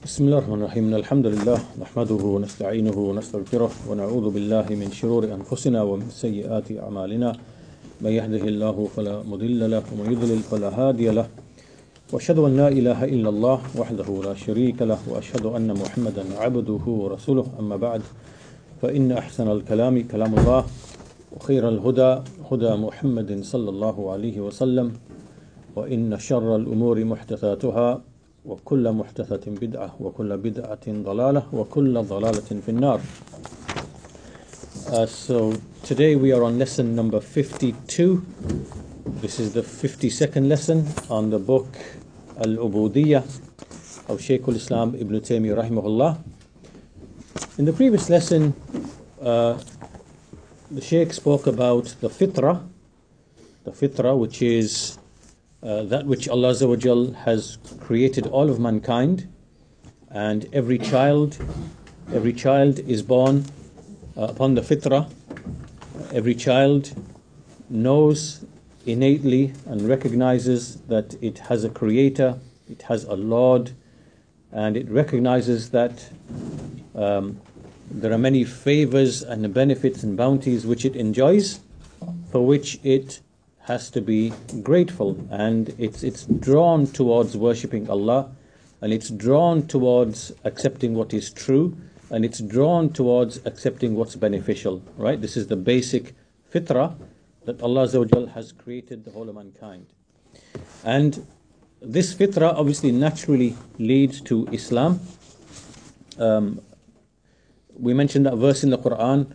بسم الله الرحمن الرحيم الحمد لله نحمده ونستعينه ونستغفره ونعوذ بالله من شرور أنفسنا ومن سيئات أعمالنا من يهده الله فلا مضل له ومن يضلل فلا هادي له وأشهد أن لا إله إلا الله وحده لا شريك له وأشهد أن محمدا عبده ورسوله أما بعد فإن أحسن الكلام كلام الله وخير الهدى هدى محمد صلى الله عليه وسلم وإن شر الأمور محدثاتها وكل محدثة بدعة وكل بدعة ضلالة وكل ضلالة في النار. So today we are on lesson number 52. This is the 52nd lesson on the book Al-Ubudiyyah of Shaykh al-Islam Ibn Taymiyyah rahimahullah. In the previous lesson, the Shaykh spoke about the fitrah, which is that which Allah Azza wa Jal has created all of mankind, and every child is born upon the fitrah. Every child knows innately and recognizes that it has a creator, it has a Lord, and it recognizes that there are many favors and benefits and bounties which it enjoys, for which it has to be grateful, and it's drawn towards worshipping Allah, and it's drawn towards accepting what is true, and it's drawn towards accepting what's beneficial, right? This is the basic fitrah that Allah Azza wa Jal has created the whole of mankind. And this fitrah obviously naturally leads to Islam. We mentioned that verse in the Quran,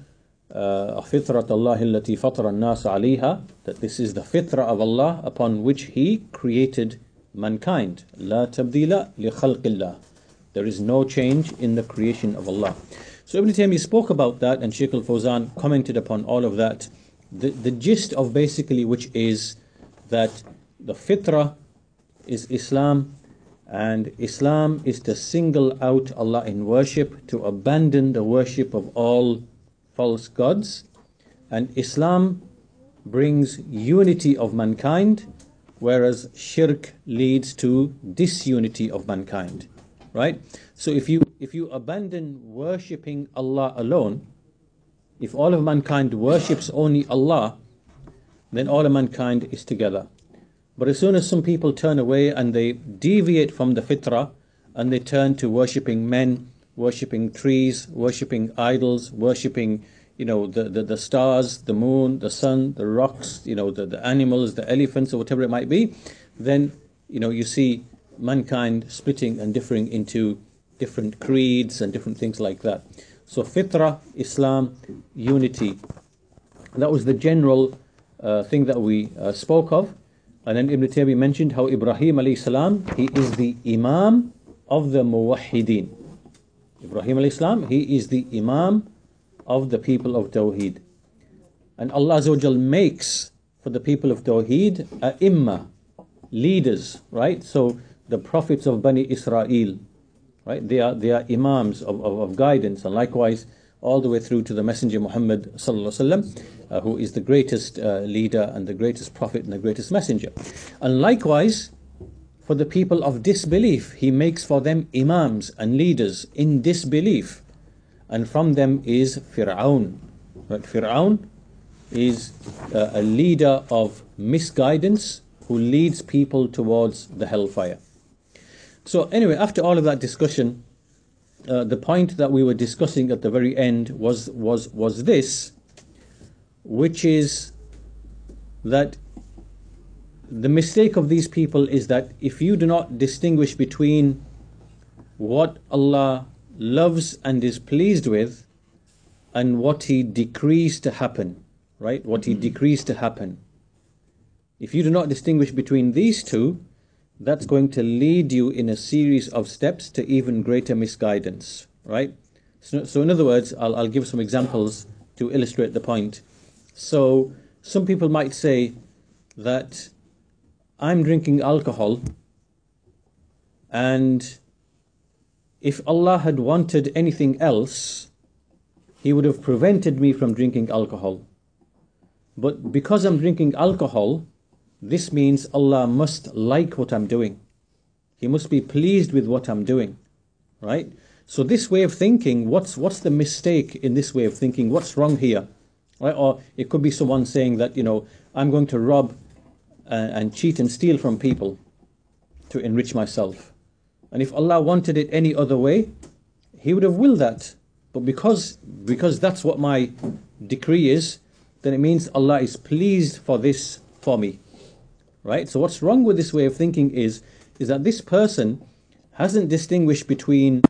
فِطْرَةَ اللَّهِ الَّتِي فَطَرَ النَّاسَ عَلَيْهَا, that this is the fitrah of Allah upon which He created mankind. لَا تَبْدِيلَ لِخَلْقِ اللَّهِ. There is no change in the creation of Allah. So Ibn Taymiyyah spoke about that, and Shaykh al-Fawzan commented upon all of that. The gist of basically which is that the fitrah is Islam, and Islam is to single out Allah in worship, to abandon the worship of all false gods, and Islam brings unity of mankind, whereas shirk leads to disunity of mankind, right? So if you abandon worshipping Allah alone, if all of mankind worships only Allah, then all of mankind is together. But as soon as some people turn away and they deviate from the fitrah, and they turn to worshipping men, worshipping trees, worshipping idols, worshipping, the stars, the moon, the sun, the rocks, the animals, the elephants, or whatever it might be, then, you see mankind splitting and differing into different creeds and different things like that. So fitrah, Islam, unity. That was the general thing that we spoke of. And then Ibn Taymiyyah mentioned how Ibrahim alayhi salam, he is the Imam of the Muwahhideen. Ibrahim alayhi salam, he is the Imam of the people of Tawheed. And Allah Azza wa Jal makes for the people of Tawheed A'imma, leaders, right? So the prophets of Bani Israel, right? They are Imams of guidance, and likewise all the way through to the Messenger Muhammad sallallahu alaihi wasallam, who is the greatest leader and the greatest prophet and the greatest messenger. And likewise, for the people of disbelief, He makes for them Imams and leaders in disbelief. And from them is Fir'aun. Right? Fir'aun is a leader of misguidance who leads people towards the hellfire. So anyway, after all of that discussion, the point that we were discussing at the very end was this, which is that the mistake of these people is that if you do not distinguish between what Allah loves and is pleased with and what He decrees to happen, right? What He decrees to happen. If you do not distinguish between these two, that's going to lead you in a series of steps to even greater misguidance, right? So in other words, I'll give some examples to illustrate the point. So some people might say that I'm drinking alcohol, and if Allah had wanted anything else, He would have prevented me from drinking alcohol. But because I'm drinking alcohol, this means Allah must like what I'm doing. He must be pleased with what I'm doing. right? So this way of thinking, what's the mistake in this way of thinking? What's wrong here, right? Or it could be someone saying that, I'm going to rob and cheat and steal from people to enrich myself. And if Allah wanted it any other way, He would have willed that. But because that's what my decree is, then it means Allah is pleased for this for me, right? So what's wrong with this way of thinking is that this person hasn't distinguished between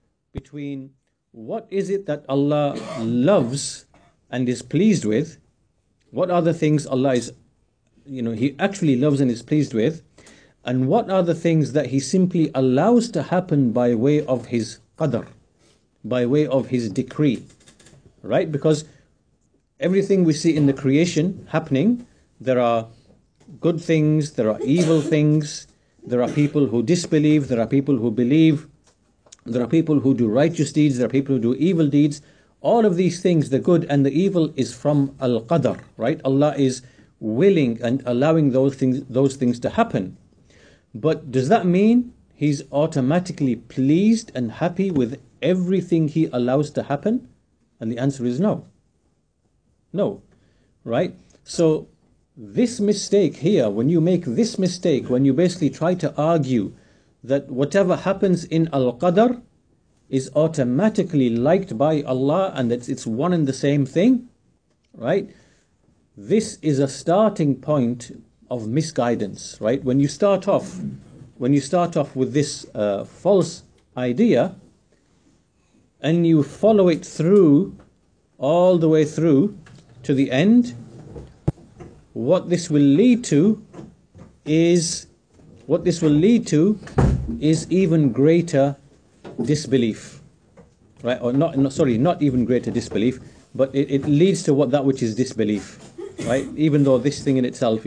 what is it that Allah loves and is pleased with, what are the things Allah is, He actually loves and is pleased with, and what are the things that He simply allows to happen by way of His qadr, by way of His decree, right? Because everything we see in the creation happening, there are good things, there are evil things, there are people who disbelieve, there are people who believe, there are people who do righteous deeds, there are people who do evil deeds. All of these things, the good and the evil, is from al-qadr, right? Allah is willing and allowing those things to happen. But does that mean He's automatically pleased and happy with everything He allows to happen? And the answer is no. No, right? So this mistake here, when you make this mistake, when you basically try to argue that whatever happens in al-qadr is automatically liked by Allah and that it's one and the same thing, right? This is a starting point of misguidance, right? When you start off with this false idea and you follow it through all the way through to the end, what this will lead to is even greater disbelief, right? Or not even greater disbelief, but it leads to that which is disbelief, right? Even though this thing in itself,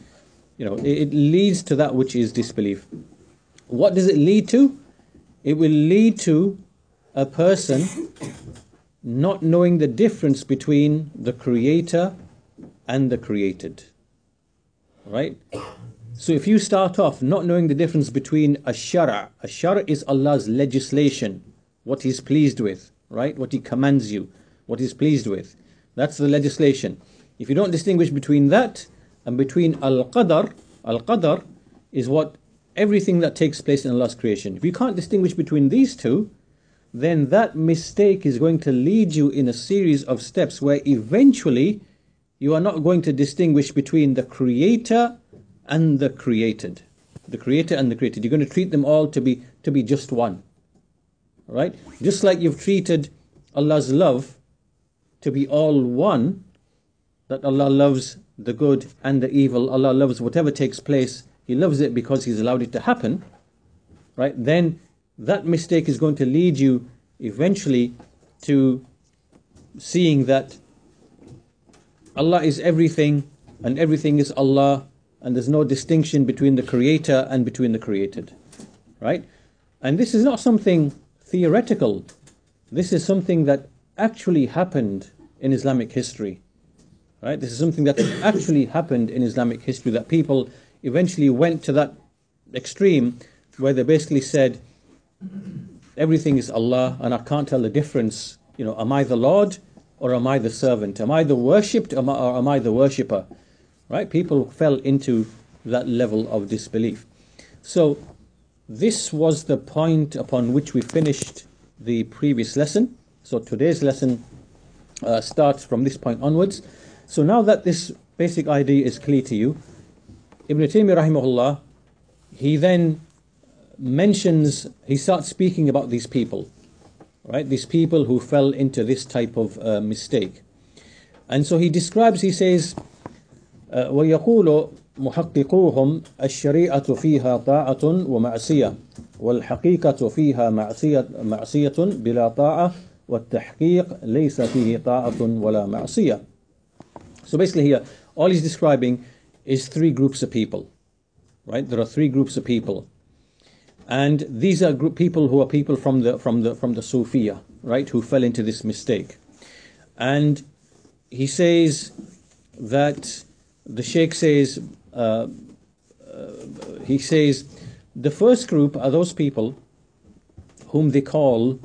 it leads to that which is disbelief. What does it lead to? It will lead to a person not knowing the difference between the creator and the created, right? So if you start off not knowing the difference between a shara is Allah's legislation, what He's pleased with, right? What He commands you, what He's pleased with. That's the legislation. If you don't distinguish between that and between al-qadr is what everything that takes place in Allah's creation. If you can't distinguish between these two, then that mistake is going to lead you in a series of steps where eventually you are not going to distinguish between the creator and the created. The creator and the created. You're going to treat them all to be just one. Right? Just like you've treated Allah's love to be all one, that Allah loves the good and the evil, Allah loves whatever takes place, He loves it because He's allowed it to happen, right? Then that mistake is going to lead you eventually to seeing that Allah is everything and everything is Allah, and there's no distinction between the creator and between the created, right? And this is not something theoretical. This is something that actually happened in Islamic history, right? This is something that actually happened in Islamic history, that people eventually went to that extreme where they basically said, everything is Allah and I can't tell the difference. Am I the Lord or am I the servant? Am I the worshipped or am I the worshipper? Right? People fell into that level of disbelief. So this was the point upon which we finished the previous lesson. So today's lesson starts from this point onwards. So now that this basic idea is clear to you, Ibn Taymiyyah rahimahullah, he then he starts speaking about these people, right? These people who fell into this type of mistake. And so he says, وَيَقُولُ مُحَقِّقُوهُمْ الشَّرِيعَةُ فِيهَا طَاعَةٌ وَمَعْصِيَةٌ وَالْحَقِيقَةُ فِيهَا مَعْصِيَةٌ بِلَا طَاعَةٍ وَالتَّحْقِيقُ لَيْسَ فِيهِ طَاعَةٌ وَلَا مَعْصِيَةٌ. So basically here, all he's describing is three groups of people, right? There are three groups of people. And these are people who are people from the Sufiya, right, who fell into this mistake. And he says that the Sheikh says, the first group are those people whom they call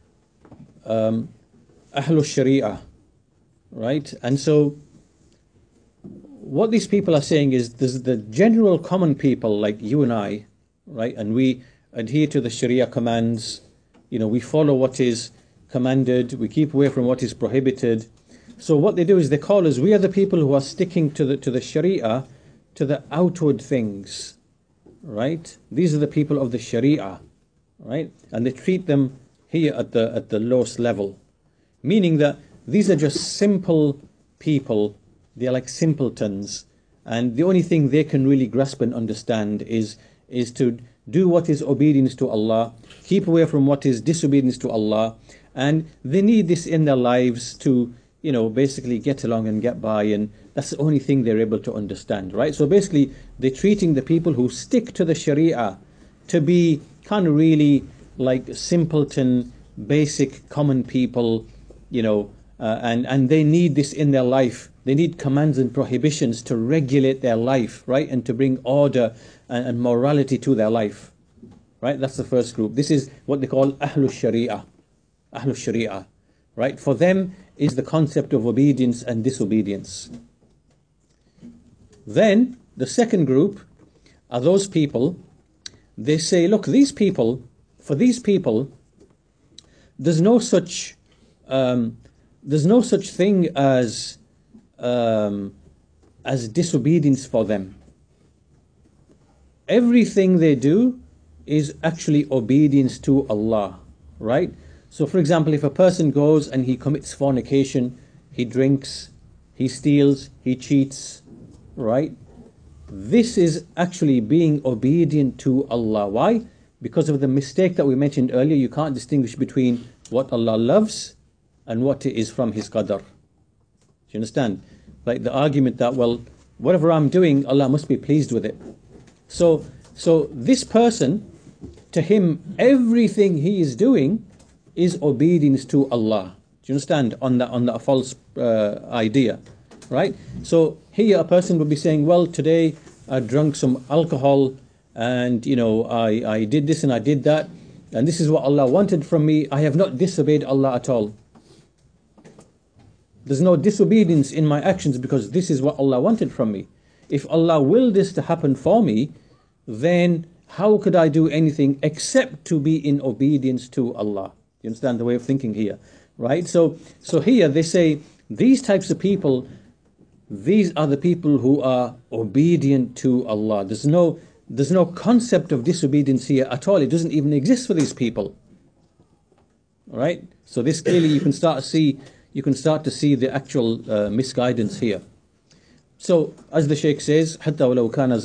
Ahlul Sharia, right? And so what these people are saying is there's the general common people like you and I, right? And we adhere to the Sharia commands, we follow what is commanded, we keep away from what is prohibited. So what they do is they call us, we are the people who are sticking to the Sharia, to the outward things, right? These are the people of the Sharia, right? And they treat them here at the lowest level, meaning that these are just simple people. They are like simpletons, and the only thing they can really grasp and understand is to do what is obedience to Allah, keep away from what is disobedience to Allah, and they need this in their lives to basically get along and get by, and that's the only thing they're able to understand, right? So basically they're treating the people who stick to the Sharia to be kind of really like simpleton, basic, common people, and they need this in their life. They need commands and prohibitions to regulate their life, right? And to bring order and morality to their life, right? That's the first group. This is what they call Ahlul Sharia. Ahlul Sharia, right? For them is the concept of obedience and disobedience. Then the second group are those people, they say, look, for these people, there's no such thing as disobedience for them. Everything they do is actually obedience to Allah, right? So for example, if a person goes and he commits fornication, he drinks, he steals, he cheats, right? This is actually being obedient to Allah. Why? Because of the mistake that we mentioned earlier. You can't distinguish between what Allah loves and what is from His qadr. Do you understand? Like the argument that, well, whatever I'm doing, Allah must be pleased with it. So this person, to him, everything he is doing is obedience to Allah. Do you understand? On that false idea, right? So here a person would be saying, well, today I drank some alcohol, and I did this and I did that, and this is what Allah wanted from me. I have not disobeyed Allah at all. There's no disobedience in my actions because this is what Allah wanted from me. If Allah willed this to happen for me, then how could I do anything except to be in obedience to Allah? You understand the way of thinking here, right? So here they say these types of people, these are the people who are obedient to Allah. There's no concept of disobedience here at all. It doesn't even exist for these people. All right? So this clearly you can start to see the actual misguidance here. So as the Shaykh says, حتى ولو كان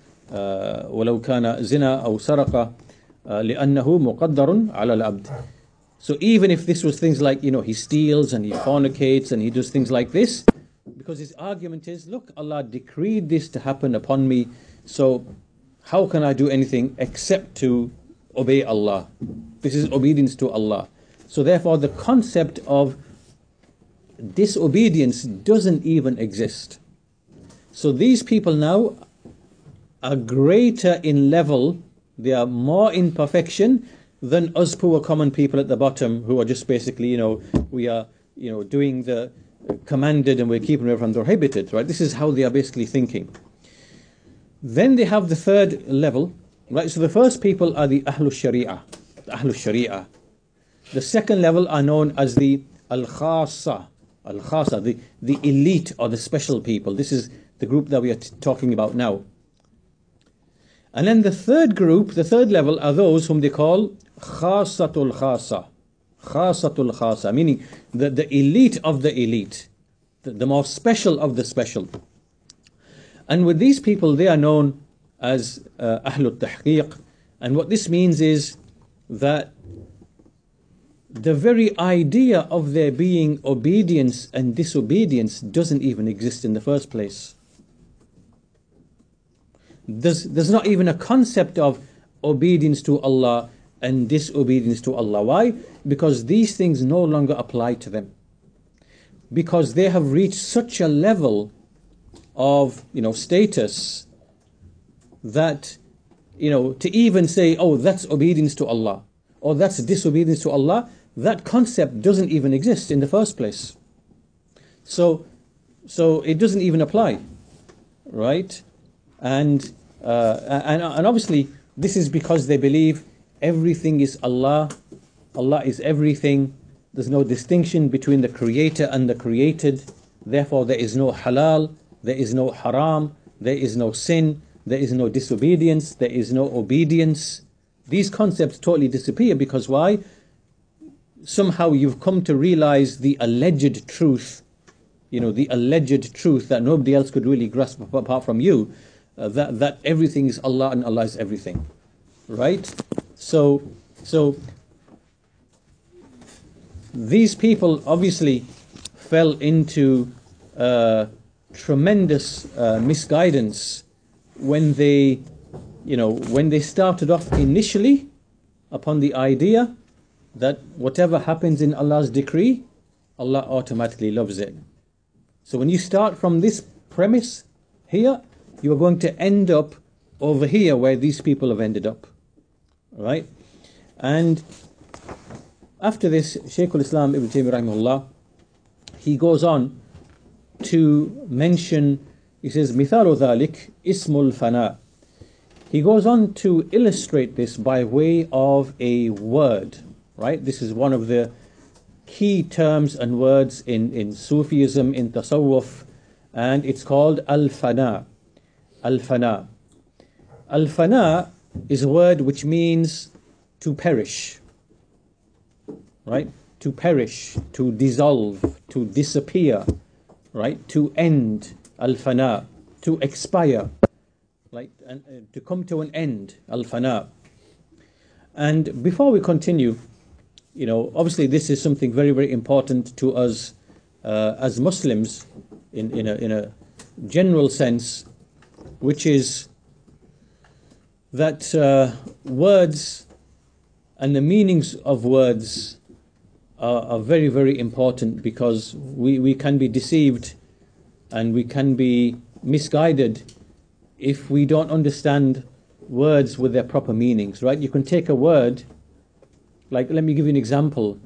زنا أو سرق لأنه مقدر على العبد. So even if this was things like, he steals and he fornicates and he does things like this, because his argument is, look, Allah decreed this to happen upon me, so how can I do anything except to obey Allah? This is obedience to Allah. So therefore the concept of disobedience doesn't even exist. So these people now are greater in level, they are more in perfection than us poor common people at the bottom who are just basically, we are, doing the commanded and we're keeping away from the prohibited, right? This is how they are basically thinking. Then they have the third level, right? So the first people are the Ahlul Sharia, The second level are known as the Al-Khasa, the elite or the special people. This is the group that we are talking about now. And then the third group, the third level, are those whom they call Khasatul Khasa, meaning the elite of the elite, the more special of the special. And with these people, they are known as Ahlul Tahqiq. And what this means is that the very idea of there being obedience and disobedience doesn't even exist in the first place. There's not even a concept of obedience to Allah and disobedience to Allah. Why? Because these things no longer apply to them. Because they have reached such a level of status that to even say, oh, that's obedience to Allah, or that's disobedience to Allah, that concept doesn't even exist in the first place. So it doesn't even apply, right? And obviously this is because they believe everything is Allah. Allah is everything. There's no distinction between the creator and the created. Therefore, there is no halal, there is no haram, there is no sin, there is no disobedience, there is no obedience. These concepts totally disappear because why? Somehow you've come to realize the alleged truth, the alleged truth that nobody else could really grasp apart from you, that everything is Allah and Allah is everything, right? So these people obviously fell into tremendous misguidance when they started off initially upon the idea that whatever happens in Allah's decree, Allah automatically loves it. So when you start from this premise here, you are going to end up over here where these people have ended up, right? And after this, Shaykh al-Islam Ibn Taymiyyah rahimahullah, he goes on to mention, he says, مثال ذلك اسم الفناء. He goes on to illustrate this by way of a word, right? This is one of the key terms and words in Sufism, in Tasawwuf, and it's called al-fana. Al-fana. Al-fana is a word which means to perish, right? To perish, to dissolve, to disappear, right? To end, al-fana, to expire, right? And to come to an end, al-fana. And before we continue, obviously this is something very, very important to us as Muslims in a general sense, which is that words and the meanings of words are very, very important, because we can be deceived and we can be misguided if we don't understand words with their proper meanings, right? You can take a word, like, let me give you an example.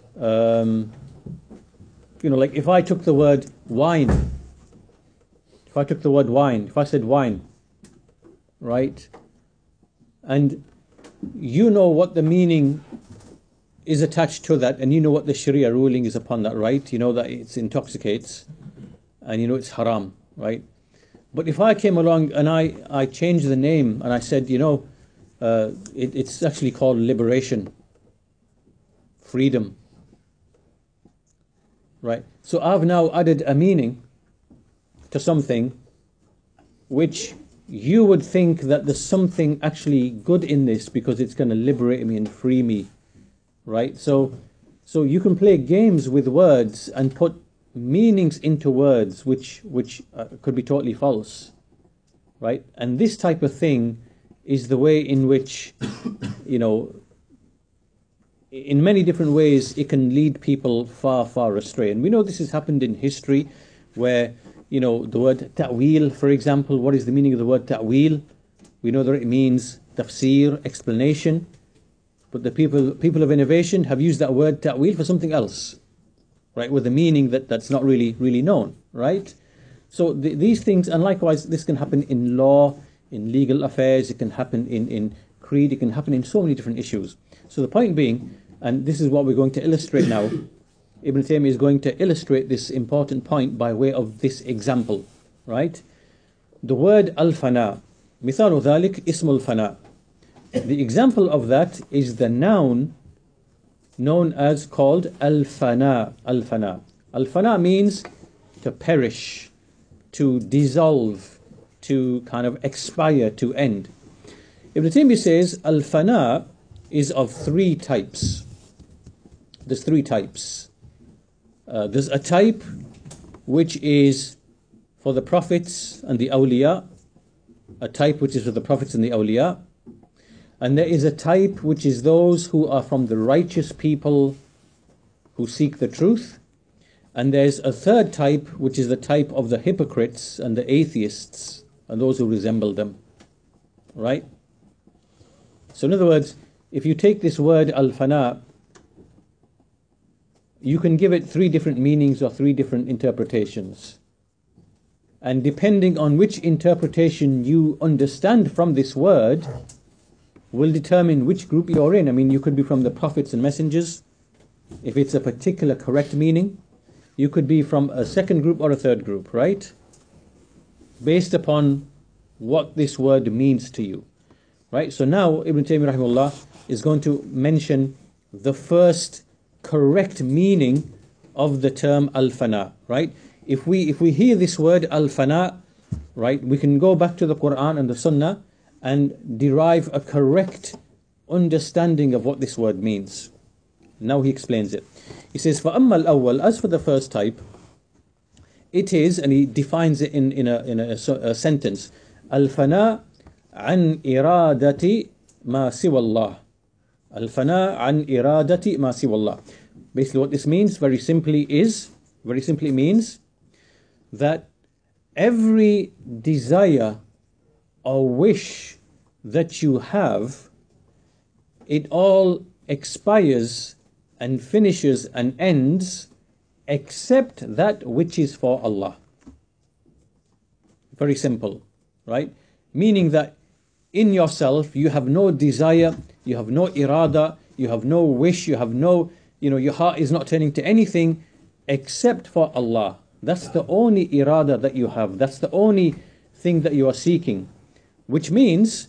Like if I took the word wine, if I said wine, right? And you know what the meaning is attached to that, and you know what the Sharia ruling is upon that, right? You know that it intoxicates, and you know it's haram, right? But if I came along and I changed the name and I said, it's actually called liberation, freedom, right? So I've now added a meaning to something which you would think that there's something actually good in this because it's going to liberate me and free me, right? So you can play games with words and put meanings into words which could be totally false, right? And this type of thing is the way in which, in many different ways, it can lead people far, far astray. And we know this has happened in history where, the word ta'wil, for example, what is the meaning of the word ta'wil? We know that it means tafsir, explanation. But the people of innovation have used that word ta'wil for something else, right? With a meaning that's not really known, right? So these things, and likewise, this can happen in law, in legal affairs, it can happen in creed, it can happen in so many different issues. So the point being, and this is what we're going to illustrate now, Ibn Taymiyyah is going to illustrate this important point by way of this example, right? The word al-fana, مثال ذلك اسم الفنا. The example of that is the noun known as called al-fana. Al-fana. Al-fana means to perish, to dissolve, to kind of expire, to end. Ibn Taymiyyah says al-fana is of three types. There's three types. There's a type which is for the prophets and the awliya, a type which is for the prophets and the awliya, and there is a type which is those who are from the righteous people who seek the truth, and there's a third type which is the type of the hypocrites and the atheists and those who resemble them, right? So in other words, if you take this word al-fana, you can give it three different meanings or three different interpretations. And depending on which interpretation you understand from this word will determine which group you're in. I mean, you could be from the prophets and messengers, if it's a particular correct meaning. You could be from a second group or a third group, right? Based upon what this word means to you, right? So now Ibn Taymiyyah rahimahullah is going to mention the first correct meaning of the term al-fana, right? If we hear this word al-fana, right, we can go back to the Quran and the Sunnah and derive a correct understanding of what this word means. Now he explains it. He says, فَأَمَّا الْأَوَّلِ, as for the first type, it is, and he defines it in a sentence, al-fana an iradati ma siwa Allah. Al-fana an iradati ma siwa Allah. Basically what this means very simply means that every desire or wish that you have, it all expires and finishes and ends except that which is for Allah. Very simple, right? Meaning that in yourself you have no desire, you have no irada, you have no wish, you have no, your heart is not turning to anything except for Allah. That's the only irada that you have. That's the only thing that you are seeking. Which means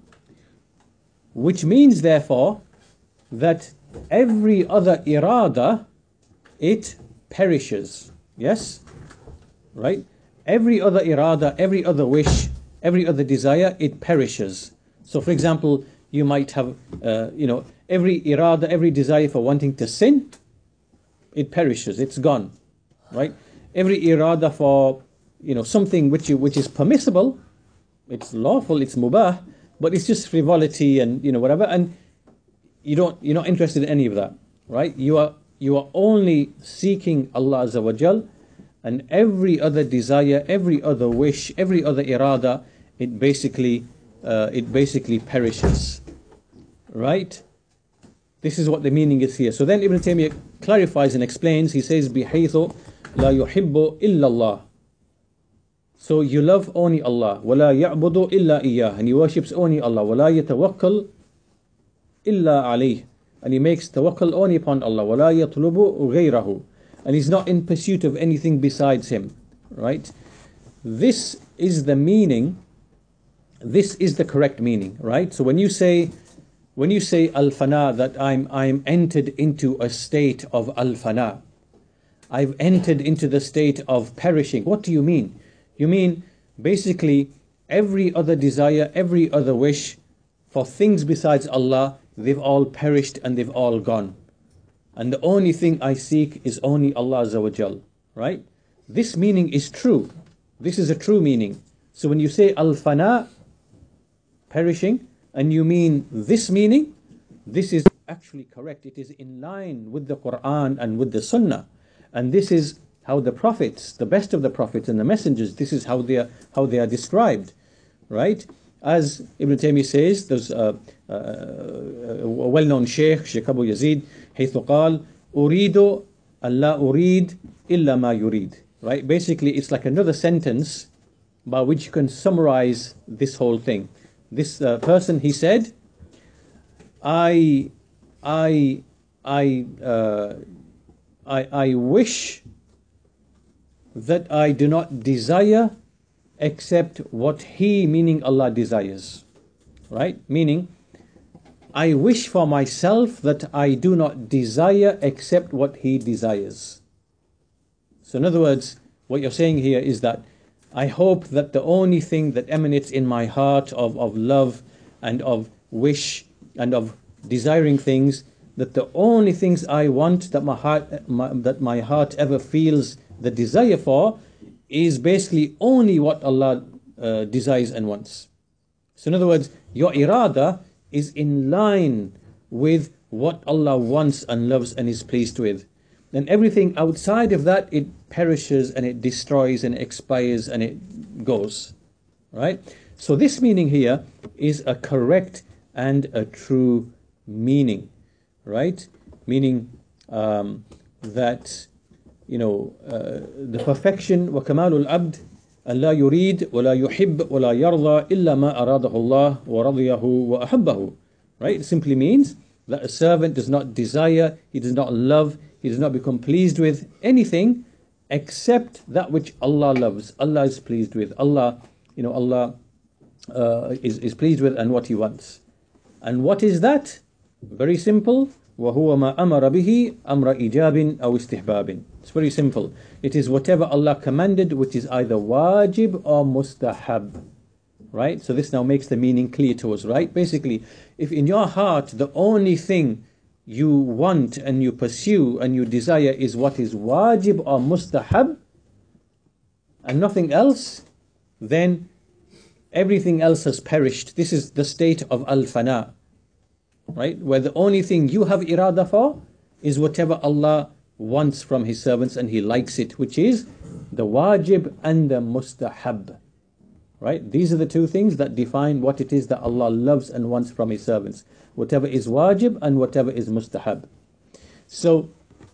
therefore that every other irada, it perishes. Yes? Right? Every other irada, every other wish, every other desire, it perishes. So for example, you might have, every irada, every desire for wanting to sin, it perishes, it's gone. Right? Every irada for, something which is permissible, it's lawful, it's mubah, but it's just frivolity and, whatever, and you're not interested in any of that, right? You are only seeking Allah Azza wa Jal, and every other desire, every other wish, every other irada, it basically perishes, right? This is what the meaning is here. So then Ibn Taymiyyah clarifies and explains. He says, بِحَيْثُ لَا يُحِبُّ إِلَّا اللَّهِ. So you love only Allah. وَلَا يَعْبُدُ إِلَّا إِيَّهِ. And he worships only Allah. وَلَا يَتَوَكَّلْ إِلَّا عَلَيْهِ. And he makes tawakkul only upon Allah. وَلَا يَطْلُبُ غَيْرَهُ. And he's not in pursuit of anything besides him. Right? This is the meaning. This is the correct meaning. Right? So when you say al-fana, that I'm entered into a state of al-fana, I've entered into the state of perishing. What do you mean? You mean basically every other desire, every other wish for things besides Allah, they've all perished and they've all gone. And the only thing I seek is only Allah Azza wa Jal. Right? This meaning is true. This is a true meaning. So when you say al-fana, perishing, and you mean this meaning, this is actually correct. It is in line with the Quran and with the Sunnah. And this is how the prophets, the best of the prophets and the messengers, this is how they are described, right? As Ibn Taymiyyah says, there's a well-known Sheikh Abu Yazid, حيث قال أريد ألا أريد إلا ما يريد. Right? Basically, it's like another sentence by which you can summarize this whole thing. This person, he said, I wish that I do not desire except what He, meaning Allah, desires. Right? Meaning, I wish for myself that I do not desire except what He desires. So in other words, what you're saying here is that I hope that the only thing that emanates in my heart of love and of wish and of desiring things, that the only things I want, that my heart ever feels the desire for, is basically only what Allah desires and wants. So in other words, your irada is in line with what Allah wants and loves and is pleased with. And everything outside of that, it perishes and it destroys and it expires and it goes. Right? So this meaning here is a correct and a true meaning, right? Meaning that, the perfection, وَكَمَالُ الْعَبْدِ أَنْ لَا يُرِيدْ وَلَا يُحِبْ وَلَا يَرْضَى إِلَّا مَا أَرَادَهُ اللَّهُ وَرَضِيَهُ وَأَحَبَّهُ. Right? It simply means that a servant does not desire, he does not love, he does not become pleased with anything except that which Allah loves, Allah is pleased with, Allah is pleased with, and what He wants. And what is that? Very simple. وَهُوَ مَا أَمَرَ بِهِ أَمْرَ إِجَابٍ أَوْ إِسْتِحْبَابٍ. It's very simple. It is whatever Allah commanded, which is either wajib or mustahab. Right? So this now makes the meaning clear to us, right? Basically, if in your heart the only thing you want and you pursue and you desire is what is wajib or mustahab and nothing else, then everything else has perished. This is the state of al-fana, right? Where the only thing you have irada for is whatever Allah wants from His servants and He likes it, which is the wajib and the mustahab. Right? These are the two things that define what it is that Allah loves and wants from His servants. Whatever is wajib and whatever is mustahab. So,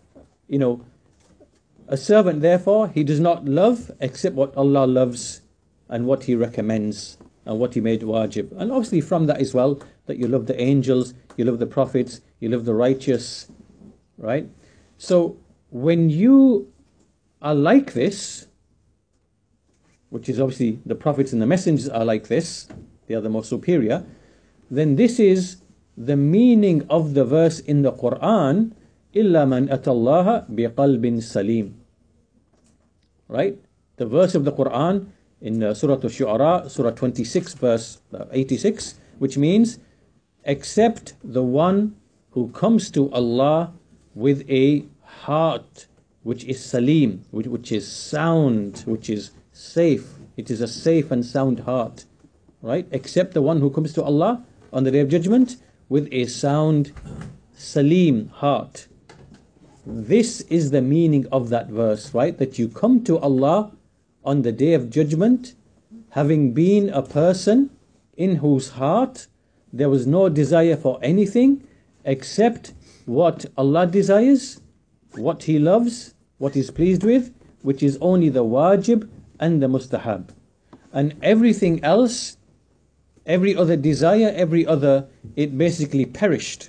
a servant, therefore, he does not love except what Allah loves and what He recommends and what He made wajib. And obviously from that as well, that you love the angels, you love the prophets, you love the righteous. Right? So, when you are like this, which is obviously the prophets and the messengers are like this, they are the most superior, then this is the meaning of the verse in the Quran, إِلَّا مَنْ أَتَى اللَّهَ بِقَلْبٍ سَلِيمٍ. Right? The verse of the Quran in Surah Al-Shu'ara, Surah 26, verse 86, which means, except the one who comes to Allah with a heart which is salim, which is sound, which is safe. It is a safe and sound heart, right? Except the one who comes to Allah on the Day of Judgment with a sound, salim heart. This is the meaning of that verse, right? That you come to Allah on the Day of Judgment having been a person in whose heart there was no desire for anything except what Allah desires, what He loves, what He's pleased with, which is only the wajib and the mustahab. And everything else, every other desire, it basically perished.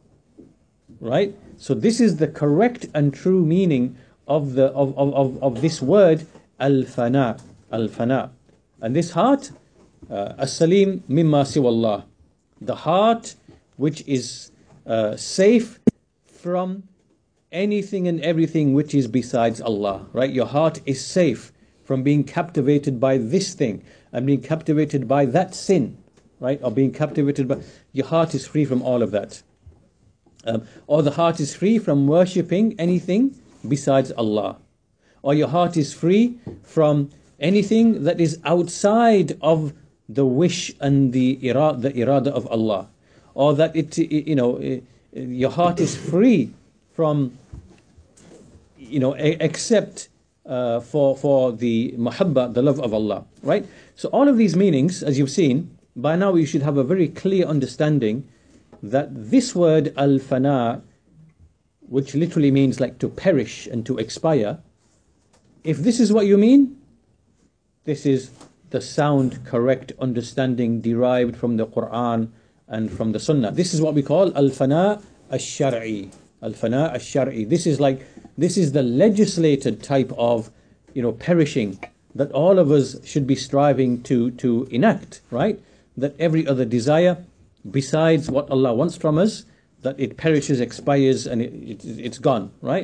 Right? So this is the correct and true meaning of this word al-fana. Al-fana. And this heart, as-salim mimma siwallah. The heart which is safe from anything and everything which is besides Allah. Right? Your heart is safe from being captivated by this thing and being captivated by that sin, right? Or being captivated by... Your heart is free from all of that. Or the heart is free from worshipping anything besides Allah. Or your heart is free from anything that is outside of the wish and the irada of Allah. Or that your heart is free from, except for the mahabba, the love of Allah, right? So all of these meanings, as you've seen, by now you should have a very clear understanding that this word al-fana, which literally means like to perish and to expire, if this is what you mean, this is the sound, correct understanding derived from the Quran and from the Sunnah. This is what we call al-fana al-shar'i. Al-fana al-shar'i. This is the legislated type of, perishing that all of us should be striving to enact, right? That every other desire besides what Allah wants from us, that it perishes, expires, and it's gone, right?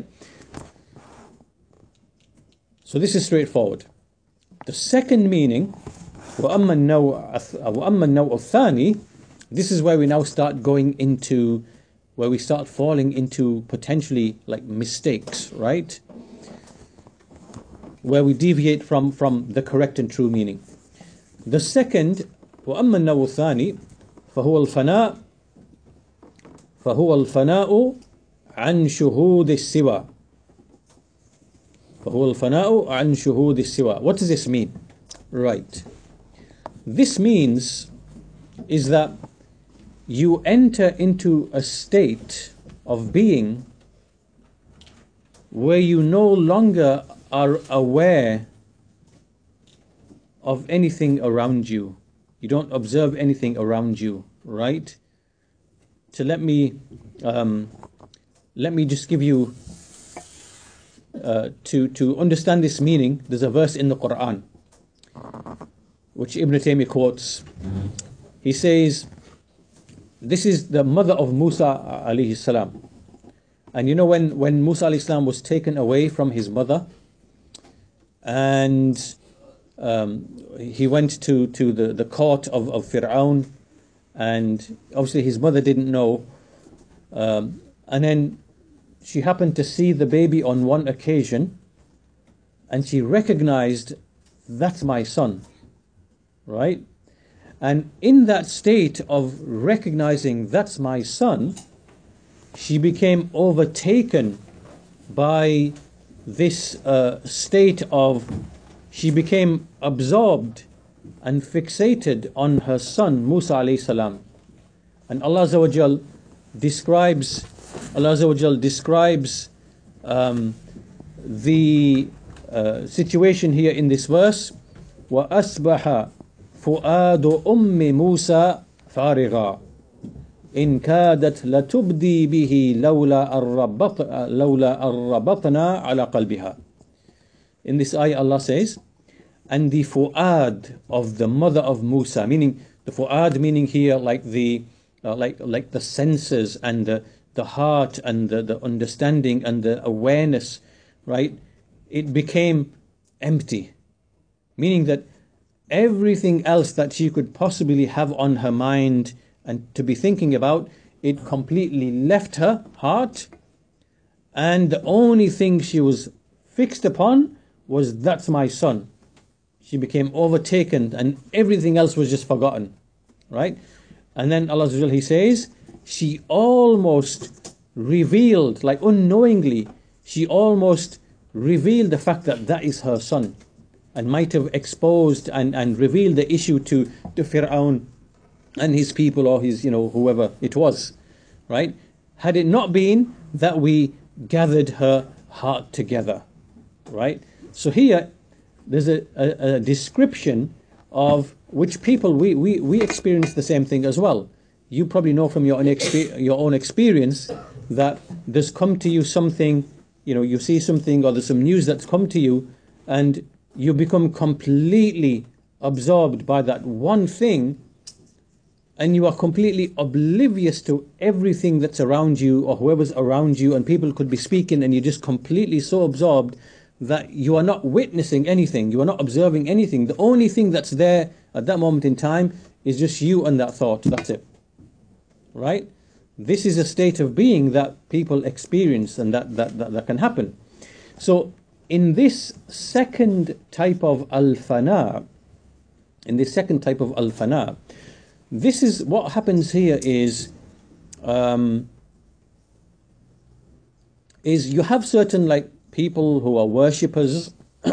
So this is straightforward. The second meaning, وَأَمَّا النَّوْءُ الثَّانِي, this is where we now start going into, where we start falling into potentially like mistakes, right? Where we deviate from the correct and true meaning. The second, وَأَمَّا النَّوْءُ الثَّانِي فهو الفناء عن شهود السوى. فهو الفناء عن شهود السوى. What does this mean? Right. This means is that you enter into a state of being where you no longer are aware of anything around you. You don't observe anything around you, right? So let me just give you to understand this meaning. There's a verse in the Quran which Ibn Taymiyyah quotes. He says, this is the mother of Musa alayhi salam. And you know, when Musa alayhi salam was taken away from his mother, and he went to the court of Fir'aun, and obviously his mother didn't know, and then she happened to see the baby on one occasion, and she recognized, that's my son, right? And in that state of recognizing that's my son, she became overtaken by this state of, she became absorbed and fixated on her son Musa alayhi salam. And Allah Azza wa Jal describes the situation here in this verse. وَأَصْبَحَ فُؤَادُ أُمِّ مُوسَى فَارِغًا إِنْ كَادَتْ لَتُبْدِي بِهِ لَوْلَا أَرَّبَطْنَا عَلَى قَلْبِهَا. In this ayah Allah says, and the fu'ad of the mother of Musa, meaning the fu'ad, meaning here like the like the senses and the heart and the understanding and the awareness, right? It became empty, meaning that everything else that she could possibly have on her mind and to be thinking about, it completely left her heart, and the only thing she was fixed upon was, that's my son. She became overtaken and everything else was just forgotten, right? And then Allah Azza wa Jalla, He says, she almost revealed, like unknowingly, she almost revealed the fact that that is her son, and might have exposed and revealed the issue to Fir'aun and his people, or his, whoever it was, right? Had it not been that we gathered her heart together, right? So here there's a description of which people we experience the same thing as well. You probably know from your own experience that there's come to you something, you see something, or there's some news that's come to you, and you become completely absorbed by that one thing, and you are completely oblivious to everything that's around you or whoever's around you, and people could be speaking, and you're just completely so absorbed that you are not witnessing anything, you are not observing anything. The only thing that's there at that moment in time is just you and that thought. That's it, right? This is a state of being that people experience, and that can happen. So in this second type of al-fana, this is what happens here is you have certain like people who are worshippers,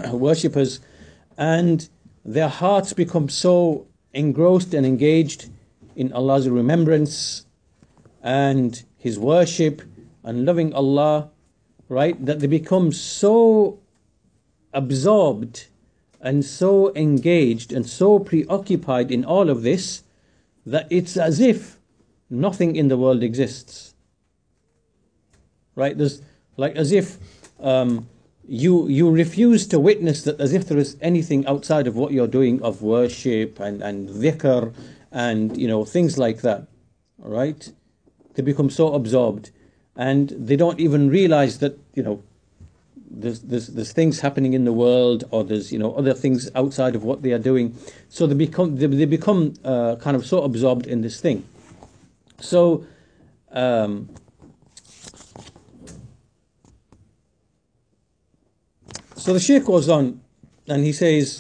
and their hearts become so engrossed and engaged in Allah's remembrance and His worship and loving Allah, right, that they become so absorbed and so engaged and so preoccupied in all of this that it's as if nothing in the world exists, right? There's like as if you refuse to witness that, as if there is anything outside of what you're doing of worship and dhikr and things like that, right? They become so absorbed, and they don't even realize that there's things happening in the world, or there's other things outside of what they are doing. So they become kind of so absorbed in this thing. So so the Shaykh goes on, and he says,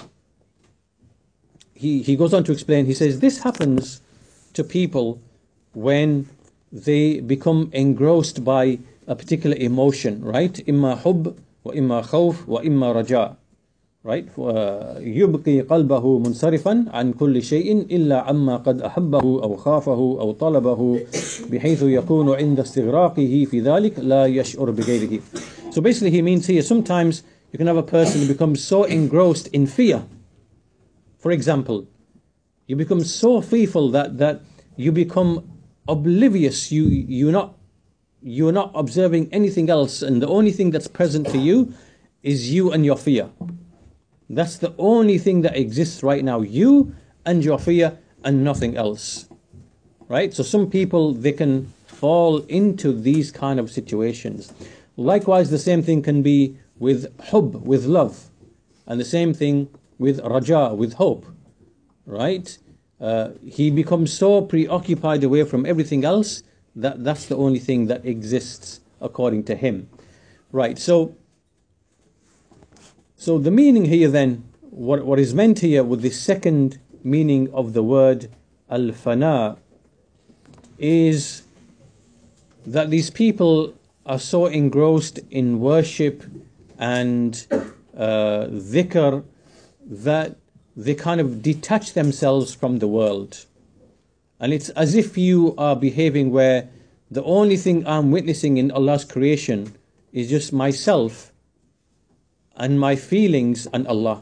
he goes on to explain. He says this happens to people when they become engrossed by a particular emotion, right? Imma hub wa imma khawf wa imma raja, right? يبقي قلبه منصرفا عن كل شيء إلا عما قد أحبه أو خافه أو طلبه بحيث يكون عند استغراقه في ذلك لا يشعر بغيره. So basically he means here, sometimes you can have a person who becomes so engrossed in fear. For example, you become so fearful that you become oblivious. You're not observing anything else, and the only thing that's present to you is you and your fear. That's the only thing that exists right now, you and your fear and nothing else. Right? So some people, they can fall into these kind of situations. Likewise, the same thing can be with hub, with love, and the same thing with raja, with hope. Right? He becomes so preoccupied away from everything else that that's the only thing that exists according to him. Right? So the meaning here then, what is meant here with the second meaning of the word al-fana is that these people are so engrossed in worship and dhikr that they kind of detach themselves from the world. And it's as if you are behaving where the only thing I'm witnessing in Allah's creation is just myself and my feelings and Allah.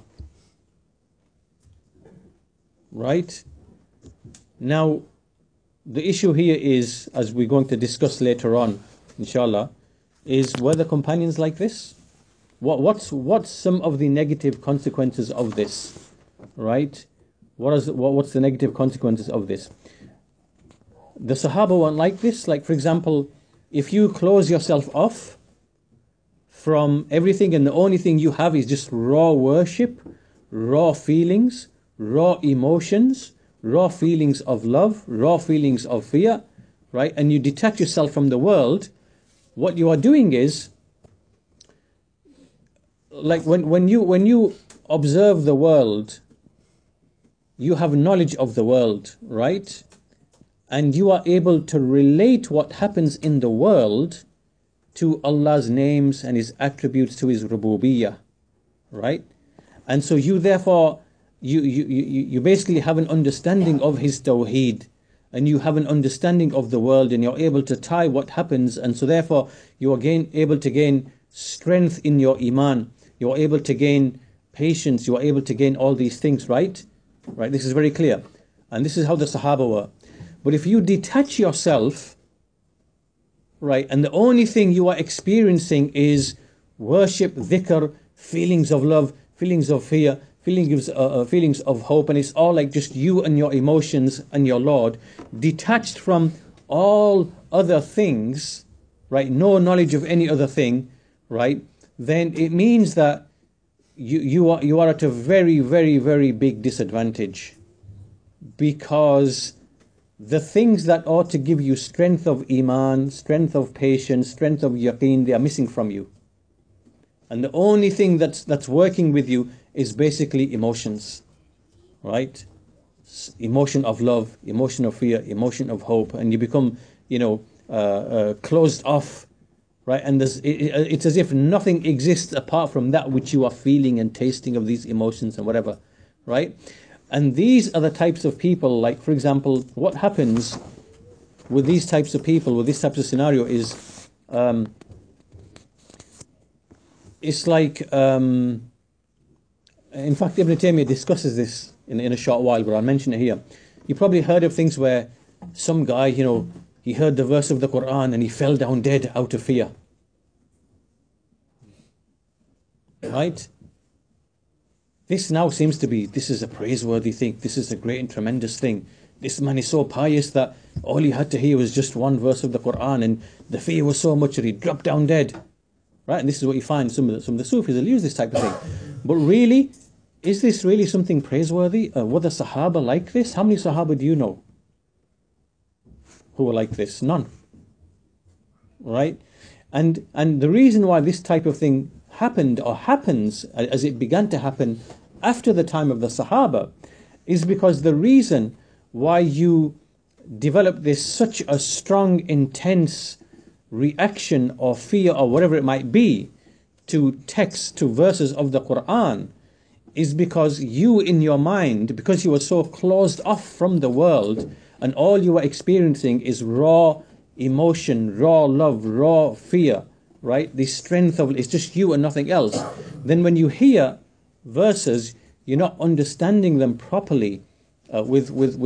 Right? Now, the issue here is, as we're going to discuss later on, inshallah, is were the companions like this? What's some of the negative consequences of this? Right? What's the negative consequences of this? The Sahaba weren't like this. Like, for example, if you close yourself off from everything and the only thing you have is just raw worship, raw feelings, raw emotions, raw feelings of love, raw feelings of fear, right? And you detach yourself from the world, what you are doing is, like when you observe the world, you have knowledge of the world, right? And you are able to relate what happens in the world to Allah's names and His attributes, to His rububiyyah, right? And so you therefore, you basically have an understanding of His tawheed, and you have an understanding of the world, and you're able to tie what happens, and so therefore you are able to gain strength in your iman, you're able to gain patience, you are able to gain all these things, right? Right, this is very clear. And this is how the Sahaba were. But if you detach yourself, right, and the only thing you are experiencing is worship, dhikr, feelings of love, feelings of fear, feelings of hope, and it's all like just you and your emotions and your Lord, detached from all other things, right, no knowledge of any other thing, right, then it means that you are at a very, very, very big disadvantage, because the things that ought to give you strength of iman, strength of patience, strength of yaqeen, they are missing from you. And the only thing that's working with you is basically emotions, right? Emotion of love, emotion of fear, emotion of hope, and you become, closed off, right? And it's as if nothing exists apart from that which you are feeling and tasting of these emotions and whatever, right? And these are the types of people, like, for example, what happens with these types of people, with this type of scenario is, it's like, in fact, Ibn Taymiyyah discusses this in a short while, but I'll mention it here. You probably heard of things where some guy, he heard the verse of the Quran and he fell down dead out of fear. Right? This now seems to be, this is a praiseworthy thing. This is a great and tremendous thing. This man is so pious that all he had to hear was just one verse of the Quran, and the fear was so much that he dropped down dead. Right? And this is what you find some of the Sufis will use this type of thing. But really, is this really something praiseworthy? Were the Sahaba like this? How many Sahaba do you know who were like this? None. Right? And the reason why this type of thing happened or happens, as it began to happen after the time of the Sahaba, is because the reason why you develop this such a strong, intense reaction or fear or whatever it might be to texts, to verses of the Quran, is because you in your mind, because you were so closed off from the world, and all you are experiencing is raw emotion, raw love, raw fear, right? The strength of it's just you and nothing else. Then when you hear verses, you're not understanding them properly, with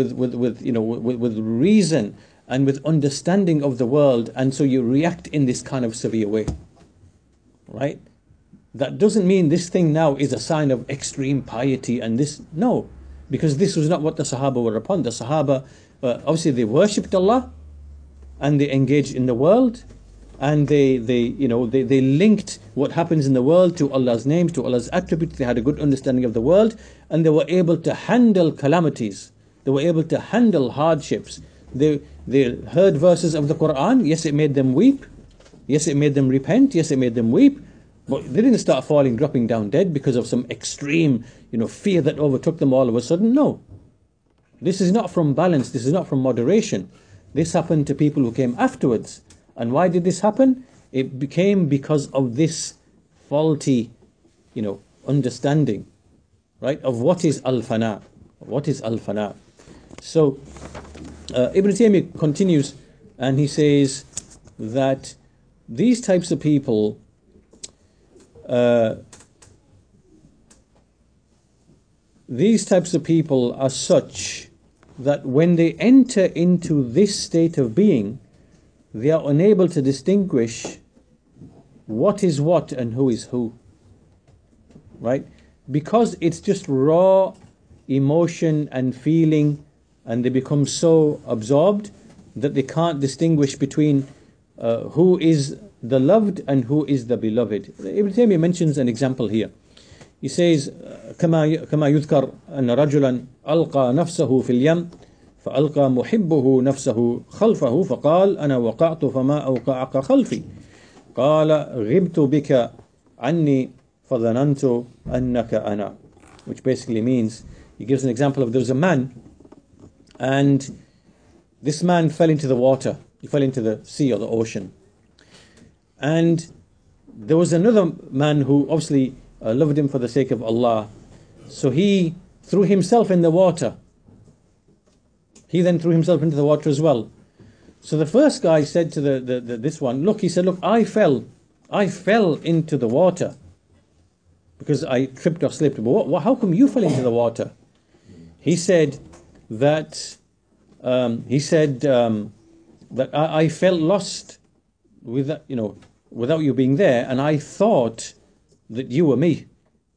reason and with understanding of the world, and so you react in this kind of severe way, right? That doesn't mean this thing now is a sign of extreme piety and this, no, because this was not what the Sahaba were upon. The Sahaba, obviously they worshipped Allah and they engaged in the world, and they linked what happens in the world to Allah's names, to Allah's attributes. They had a good understanding of the world, and they were able to handle calamities. They were able to handle hardships. They heard verses of the Quran. Yes, it made them weep. Yes, it made them repent. Yes, it made them weep. But they didn't start dropping down dead because of some extreme, fear that overtook them all of a sudden. No. This is not from balance. This is not from moderation. This happened to people who came afterwards. And why did this happen? It became because of this faulty, understanding, right, of what is al-fana. What is al-fana? So, Ibn Taymiyyah continues, and he says that these types of people, are such that when they enter into this state of being, they are unable to distinguish what is what and who is who, right? Because it's just raw emotion and feeling, and they become so absorbed that they can't distinguish between who is the loved and who is the beloved. Ibn Taymiyyah mentions an example here. He says, كما يذكر أن رجلا ألقى نفسه في اليم فألقى محبه نفسه خلفه فقال أنا وقعت فما أوقعك خلفي قال غبت بك عني فظننت أنك أنا. Which basically means, he gives an example of, there was a man, and this man fell into the water. He fell into the sea or the ocean. And there was another man who obviously loved him for the sake of Allah. So he threw himself in the water. He then threw himself into the water as well. So the first guy said to this one, look, I fell into the water because I tripped or slipped. But how come you fell into the water? He said that I felt lost without you being there, and I thought that you were me.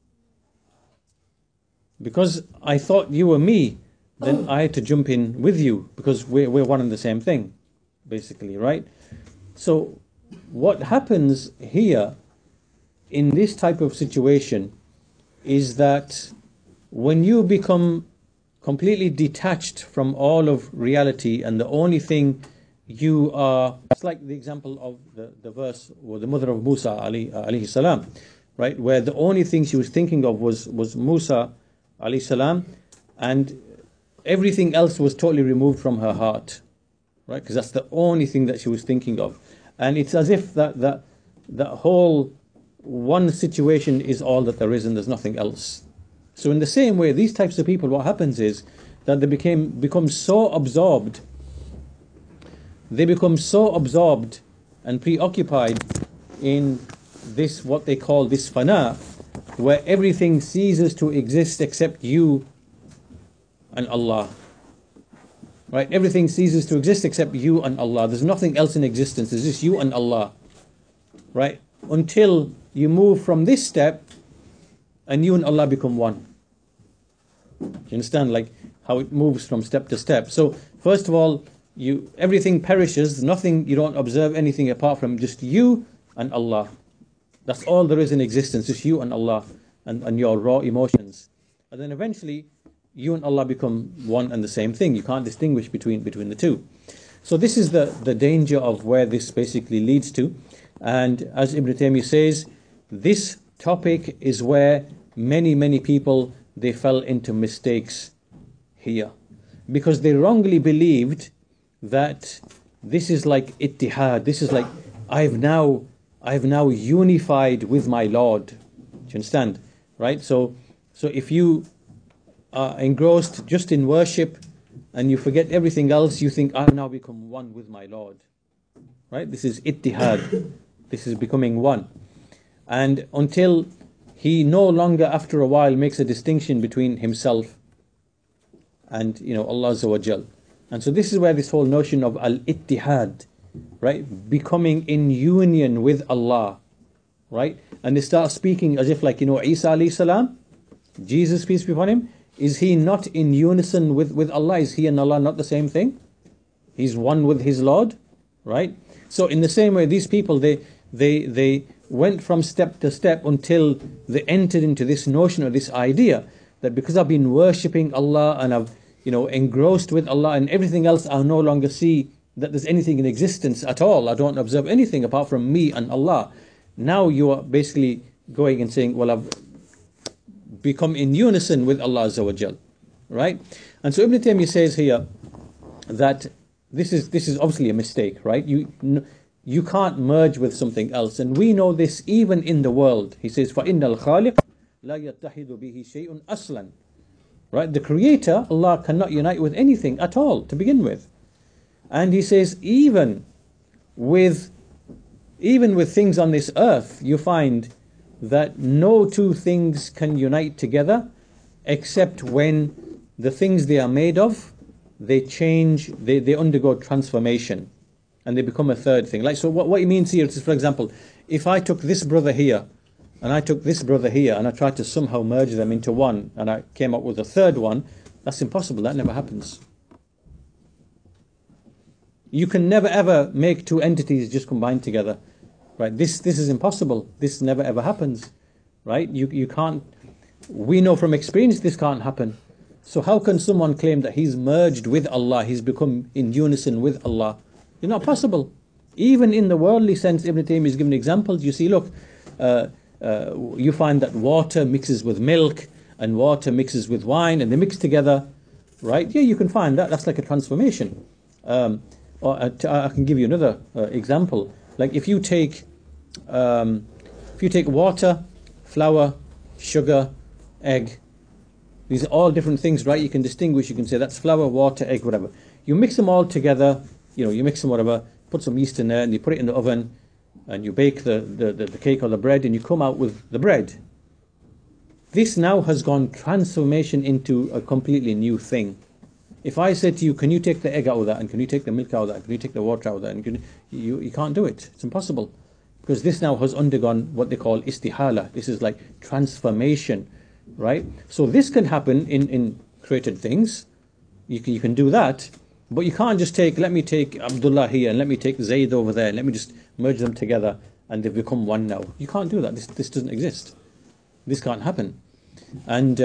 Because I thought you were me, then I had to jump in with you, because we're one and the same thing, basically, right? So what happens here in this type of situation is that when you become completely detached from all of reality, and the only thing you are, it's like the example of the verse or the mother of Musa alayhi salam, right, where the only thing she was thinking of was Musa alayhi salam, and everything else was totally removed from her heart, right, because that's the only thing that she was thinking of. And it's as if that whole one situation is all that there is, and there's nothing else. So in the same way, these types of people, what happens is that they become so absorbed. They become so absorbed and preoccupied in this, what they call this fana, where everything ceases to exist except you and Allah. Right? Everything ceases to exist except you and Allah. There's nothing else in existence. There's just you and Allah. Right? Until you move from this step and you and Allah become one. You understand, like how it moves from step to step? So first of all, everything perishes, nothing, you don't observe anything apart from just you and Allah. That's all there is in existence, just you and Allah and your raw emotions. And then eventually you and Allah become one and the same thing. You can't distinguish between the two. So this is the danger of where this basically leads to. And as Ibn Taymiyyah says, this topic is where many people, they fell into mistakes here, because they wrongly believed that this is like ittihad. This is like I've now unified with my Lord. Do you understand? Right? So So if you are engrossed just in worship and you forget everything else, you think, I've now become one with my Lord. Right? This is ittihad. This is becoming one. And until he no longer, after a while, makes a distinction between himself and, Allah Azza wa Jal. And so this is where this whole notion of al-ittihad, right? Becoming in union with Allah, right? And they start speaking as if like, Isa alayhi salam, Jesus, peace be upon him, is he not in unison with Allah? Is he and Allah not the same thing? He's one with his Lord, right? So in the same way, these people, they went from step to step until they entered into this notion or this idea that because I've been worshipping Allah and I've engrossed with Allah and everything else, I no longer see that there's anything in existence at all. I don't observe anything apart from me and Allah. Now you are basically going and saying, well, I've become in unison with Allah Azza wa Jal, right? And so Ibn Taymiyyah says here that this is obviously a mistake, right? You can't merge with something else, and we know this even in the world. He says, فَإِنَّ الْخَالِقَ لَا يَتَّحِدُ بِهِ شَيْءٌ أَصْلًا. Right? The Creator, Allah, cannot unite with anything at all to begin with. And he says, even with things on this earth, you find that no two things can unite together except when the things they are made of, they change, they undergo transformation and they become a third thing. Like, so what he means here is, for example, if I took this brother here and I took this brother here and I tried to somehow merge them into one and I came up with a third one, that's impossible. That never happens. You can never ever make two entities just combine together, right? This is impossible. This never ever happens, right? You can't. We know from experience this can't happen. So how can someone claim that he's merged with Allah, he's become in unison with Allah? It's not possible. Even in the worldly sense, Ibn Taymiyyah is giving examples. You see, look, you find that water mixes with milk and water mixes with wine and they mix together, right? Yeah, you can find that. That's like a transformation. Or I can give you another example. Like if you take water, flour, sugar, egg, these are all different things, right? You can distinguish. You can say that's flour, water, egg, whatever. You mix them all together. You mix them whatever. Put some yeast in there, and you put it in the oven, and you bake the cake or the bread, and you come out with the bread. This now has gone transformation into a completely new thing. If I said to you, can you take the egg out of that, and can you take the milk out of that, and can you take the water out of that, and you can't do it. It's impossible. Because this now has undergone what they call istihala. This is like transformation, right? So this can happen in created things. You can do that, but you can't just let me take Abdullah here, and let me take Zayd over there, and let me just merge them together, and they've become one now. You can't do that. This doesn't exist. This can't happen. And,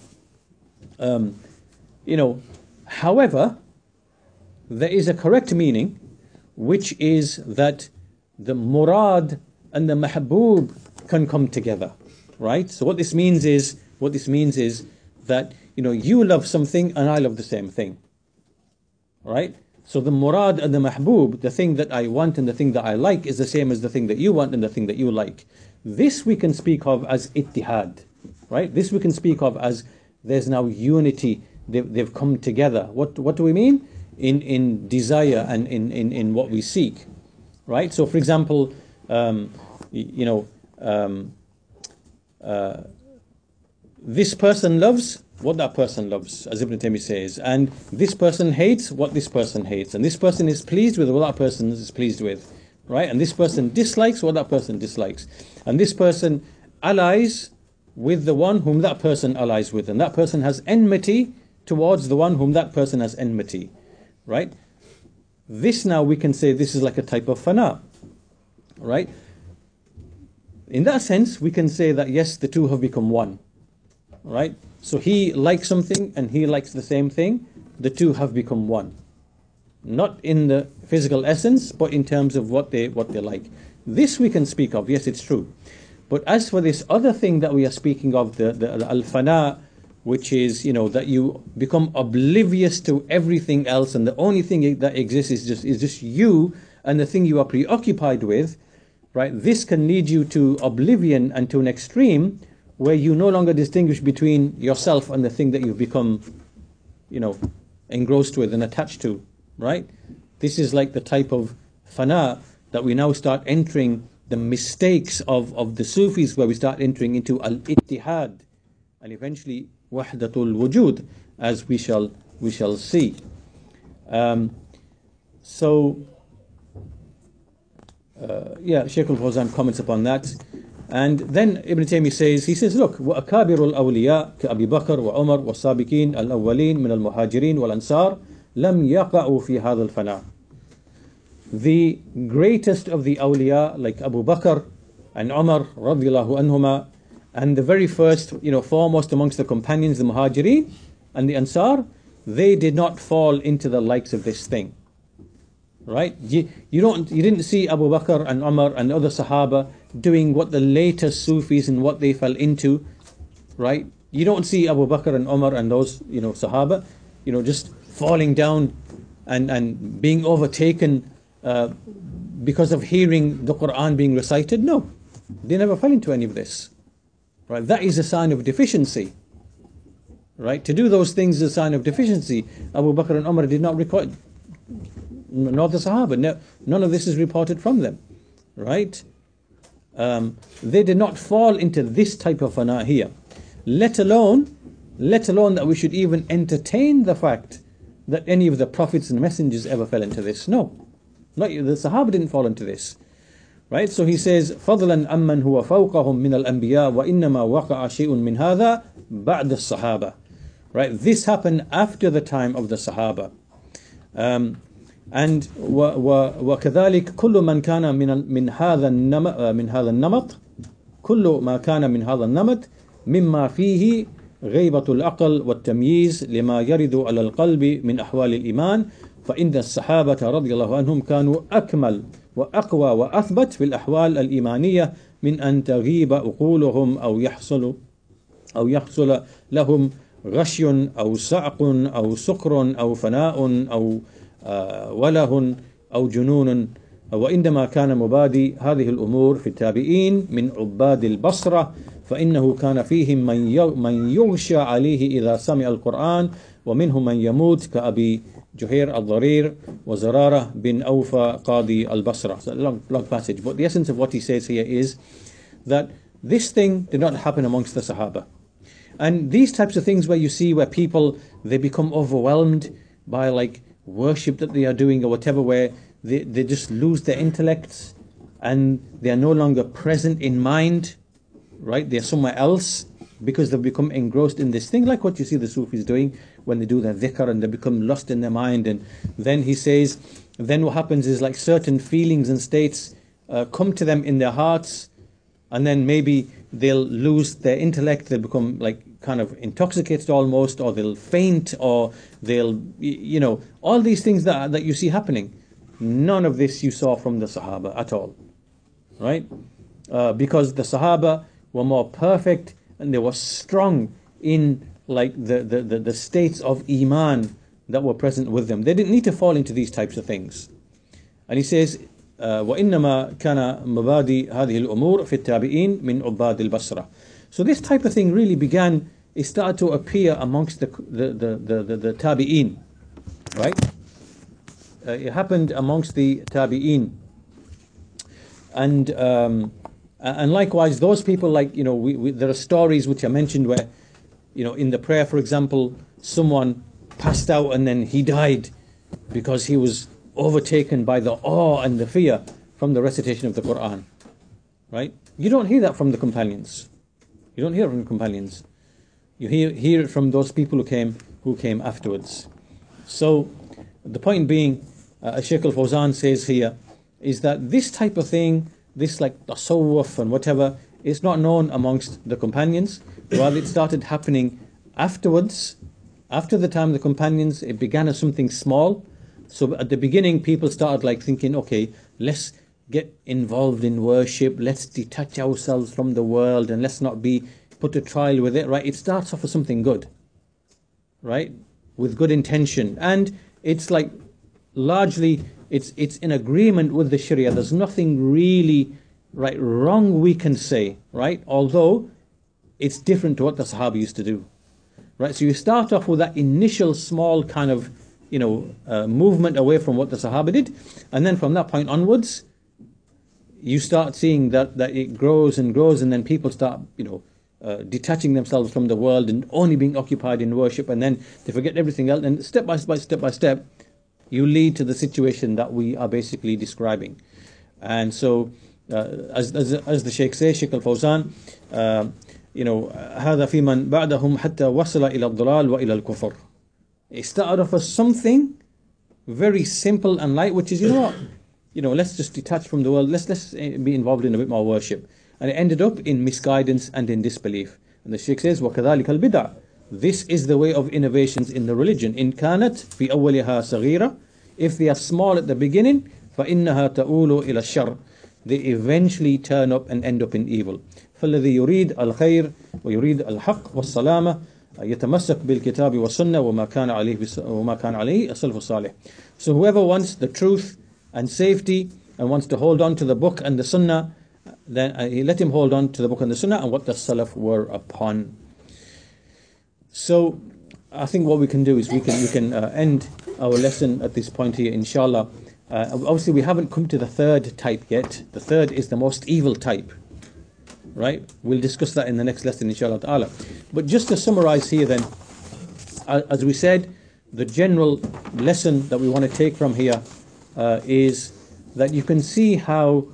however, there is a correct meaning, which is that the murad and the mahbub can come together, right? So what this means is that you love something and I love the same thing, right? So the murad and the mahbub, the thing that I want and the thing that I like, is the same as the thing that you want and the thing that you like. This we can speak of as ittihad, right? This we can speak of as there's now unity. They've come together. What do we mean? In desire and in what we seek, right? So, for example, this person loves what that person loves, as Ibn Taymiyyah says, and this person hates what this person hates, and this person is pleased with what that person is pleased with, right? And this person dislikes what that person dislikes, and this person allies with the one whom that person allies with, and that person has enmity towards the one whom that person has enmity, right? This now we can say this is like a type of fana, right? In that sense, we can say that yes, the two have become one, right? So he likes something and he likes the same thing. The two have become one, not in the physical essence, but in terms of what they like. This we can speak of. Yes, it's true. But as for this other thing that we are speaking of, the al-fana, which is, that you become oblivious to everything else, and the only thing that exists is just you and the thing you are preoccupied with, right? This can lead you to oblivion and to an extreme where you no longer distinguish between yourself and the thing that you've become, engrossed with and attached to, right? This is like the type of fana that we now start entering the mistakes of the Sufis, where we start entering into al-ittihad and eventually wahdatul wujud, as we shall see. Shaykh al-Fawzan comments upon that. And then Ibn Taymiyyah says, look, وَأَكَابِرُ الْأَوْلِيَاء كَأَبِي بَكْرَ وَعُمَرْ وَالسَّابِقِينَ الْأَوَّلِينَ مِنَ الْمُهَاجِرِينَ وَالْأَنصَارِ لَمْ يَقَعُوا فِي هَذَا الْفَنَاءِ. The greatest of the awliya, like Abu Bakr and Umar radiallahu anhuma, and the very first, foremost amongst the companions, the Muhajirin and the Ansar, they did not fall into the likes of this thing. Right? You didn't see Abu Bakr and Umar and other Sahaba doing what the later Sufis and what they fell into, right? You don't see Abu Bakr and Umar and those, Sahaba, just falling down and being overtaken because of hearing the Quran being recited. No, they never fell into any of this, right? That is a sign of deficiency, right? To do those things is a sign of deficiency. Abu Bakr and Umar did not record, nor the Sahaba. No, none of this is reported from them, right? They did not fall into this type of fana here, let alone that we should even entertain the fact that any of the prophets and messengers ever fell into this. No, not the Sahaba didn't fall into this, right? So he says, فضلا أمن هو فوقهم من الأنبياء وإنما وقع شيء من هذا بعد الصحابة. Right? This happened after the time of the Sahaba. And وكذلك كل من كان من هذا النمط كل ما كان من هذا النمط مما فيه غيبة العقل والتمييز لما يرد على القلب من أحوال الإيمان فإن الصحابة رضي الله عنهم كانوا أكمل وأقوى وأثبت في الأحوال الإيمانية من أن تغيب عقولهم أو يحصل لهم غشي أو صعق أو سكر أو فناء أو وله أو جنون. وإنما كان مبادي هذه الأمور في التابعين من عباد البصرة فإنه كان فيهم من يغشى عليه إذا سمع القرآن ومنهم من يموت كأبي جهير الضرير وزرارة بن أوفى قاضي البصرة. It's a long passage, but the essence of what he says here is that this thing did not happen amongst the Sahaba. And these types of things where people, they become overwhelmed by like worship that they are doing or whatever, where they just lose their intellects and they are no longer present in mind, right? They're somewhere else because they've become engrossed in this thing, like what you see the Sufis doing when they do their dhikr and they become lost in their mind. And then he says, then what happens is like certain feelings and states come to them in their hearts, and then maybe they'll lose their intellect, they'll become like kind of intoxicated almost, or they'll faint, or they'll, all these things that you see happening. None of this you saw from the Sahaba at all, right? Because the Sahaba were more perfect and they were strong in like the states of Iman that were present with them. They didn't need to fall into these types of things. And he says, وَإِنَّمَا كَانَ مَبَادِي هَذِهِ الْأُمُورِ فِي التَّابِعِينَ مِنْ عُبَّادِ الْبَصْرَةِ. So this type of thing really it started to appear amongst the tabi'een, right? It happened amongst the tabi'een. And likewise, those people, like, there are stories which are mentioned where, in the prayer, for example, someone passed out and then he died because he was overtaken by the awe and the fear from the recitation of the Quran, right? You don't hear that from the companions. You don't hear it from the companions. You hear it from those people who came afterwards. So the point being, Shaykh al-Fawzan says here, is that this type of thing, this like tasawwuf and whatever, is not known amongst the companions. Rather, it started happening afterwards. After the time of the companions, it began as something small. So at the beginning, people started like thinking, okay, let's get involved in worship, let's detach ourselves from the world, and let's not be put to trial with it, right? It starts off as something good, right? With good intention. And it's like, largely, it's in agreement with the Sharia. There's nothing really wrong we can say, right? Although it's different to what the Sahaba used to do. Right? So you start off with that initial small kind of, movement away from what the Sahaba did, and then from that point onwards, you start seeing that it grows and grows, and then people start, detaching themselves from the world and only being occupied in worship, and then they forget everything else, and step by step, you lead to the situation that we are basically describing. And so, as the Shaykh says, Shaykh Al-Fawzan, هذا في من بعدهم حتى وصل إلى الضلال وإلى الكفر. It started off as something very simple and light, which is, let's just detach from the world, let's be involved in a bit more worship. And it ended up in misguidance and in disbelief. And the Shaykh says, وَكَذَلِكَ الْبِدْعَ. This is the way of innovations in the religion. إِن كَانَتْ فِي أَوَّلِهَا صَغِيرَةً. If they are small at the beginning, فَإِنَّهَا تَؤُولُ إِلَى الشَّرِّ. They eventually turn up and end up in evil. فَالَّذِي يُرِيدُ الْخَيْرَ وَيُرِيدُ الْحَقَّ وَالسَّلَامَةَ يتمسك بالكتاب والسنة وما كان عليه السلف الصالح. So whoever wants the truth and safety and wants to hold on to the book and the sunnah, then let him hold on to the book and the sunnah and what the salaf were upon. So I think what we can do is we can end our lesson at this point here, inshallah. Obviously we haven't come to the third type yet. The third is the most evil type. Right? We'll discuss that in the next lesson, inshallah ta'ala. But just to summarize here then, as we said, the general lesson that we want to take from here is that you can see how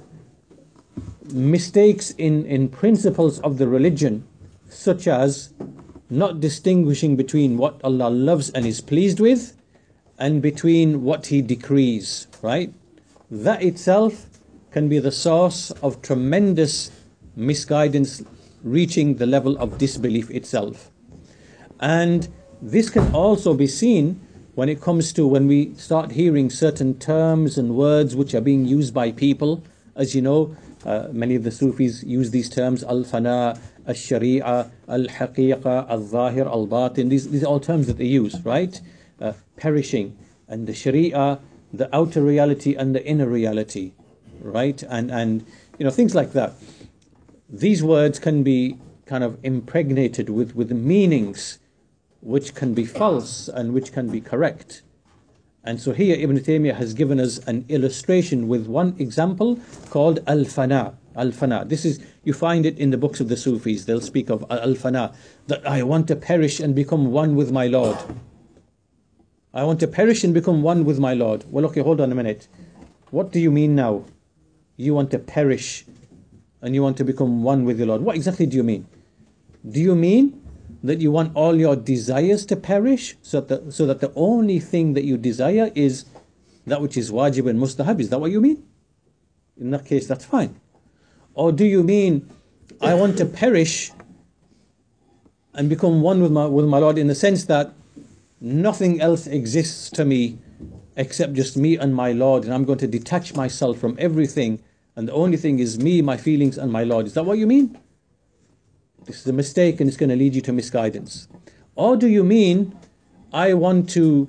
mistakes in principles of the religion, such as not distinguishing between what Allah loves and is pleased with and between what He decrees, right? That itself can be the source of tremendous misguidance, reaching the level of disbelief itself. And this can also be seen when it comes to when we start hearing certain terms and words which are being used by people. As you know, many of the Sufis use these terms: al-fana, al-shari'a, al-haqiqa, al-zahir, al-batin. These are all terms that they use, right? Perishing, and the sharia, the outer reality and the inner reality, right? And things like that. These words can be kind of impregnated with meanings which can be false and which can be correct. And so here Ibn Taymiyyah has given us an illustration with one example called al-fana. Al-fana. This is, you find it in the books of the Sufis. They'll speak of al-fana, that I want to perish and become one with my Lord. I want to perish and become one with my Lord. Well, okay, hold on a minute. What do you mean now? You want to perish and you want to become one with your Lord. What exactly do you mean? Do you mean that you want all your desires to perish, so that the only thing that you desire is that which is wajib and mustahab? Is that what you mean? In that case, that's fine. Or do you mean, I want to perish and become one with my Lord, in the sense that nothing else exists to me except just me and my Lord, and I'm going to detach myself from everything, and the only thing is me, my feelings, and my Lord? Is that what you mean? This is a mistake, and it's going to lead you to misguidance. Or do you mean, I want to,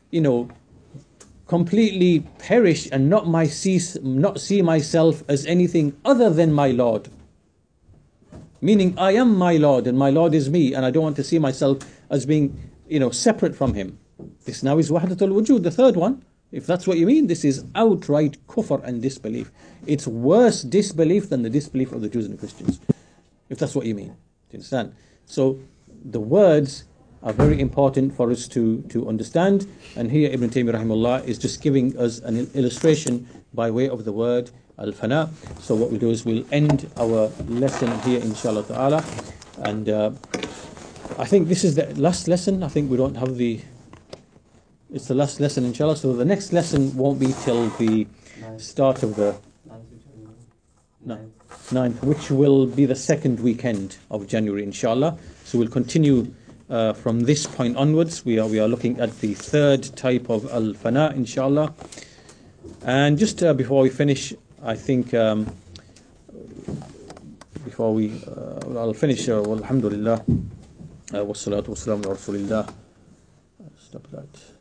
completely perish and not see myself as anything other than my Lord? Meaning, I am my Lord, and my Lord is me, and I don't want to see myself as being, separate from Him. This now is wahdatul wujud, the third one. If that's what you mean, this is outright kufr and disbelief. It's worse disbelief than the disbelief of the Jews and the Christians, if that's what you mean. Do you understand? So the words are very important for us to understand. And here Ibn Taymiyyah rahimahullah is just giving us an illustration by way of the word al-fana. So what we'll do is we'll end our lesson here, inshallah ta'ala. And I think this is the last lesson. I think we don't have it's the last lesson, inshallah. So the next lesson won't be till the start of the 9th, which will be the second weekend of January, inshallah. So we'll continue from this point onwards. We are looking at the third type of al-fana, inshallah. And just before we finish, I think I'll finish. Alhamdulillah, wassalatu wassalamu ala rasulillah. Stop that.